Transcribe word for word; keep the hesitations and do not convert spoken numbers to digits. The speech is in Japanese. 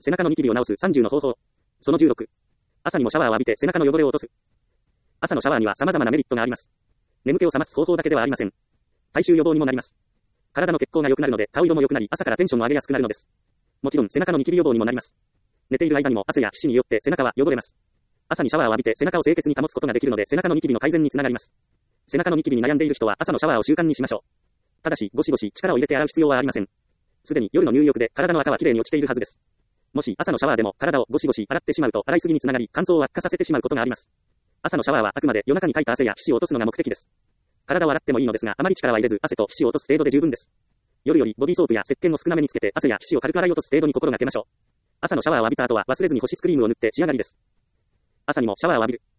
背中のニキビを治すさんじゅうの方法。そのじゅうろく。朝にもシャワーを浴びて背中の汚れを落とす。朝のシャワーには様々なメリットがあります。眠気を覚ます方法だけではありません。体臭予防にもなります。体の血行が良くなるので顔色も良くなり朝からテンションを上げやすくなるのです。もちろん背中のニキビ予防にもなります。寝ている間にも汗や皮脂によって背中は汚れます。朝にシャワーを浴びて背中を清潔に保つことができるので背中のニキビの改善につながります。背中のニキビに悩んでいる人は朝のシャワーを習慣にしましょう。ただしゴシゴシ力を入れて洗う必要はありません。すでに夜の入浴で体の垢はきれいに落ちているはずです。もし朝のシャワーでも体をゴシゴシ洗ってしまうと洗いすぎにつながり乾燥を悪化させてしまうことがあります。朝のシャワーはあくまで夜中にかいた汗や皮脂を落とすのが目的です。体を洗ってもいいのですがあまり力は入れず汗と皮脂を落とす程度で十分です。夜よりボディーソープや石鹸を少なめにつけて汗や皮脂を軽く洗い落とす程度に心がけましょう。朝のシャワーを浴びた後は忘れずに保湿クリームを塗って仕上がりです。朝にもシャワーを浴びる。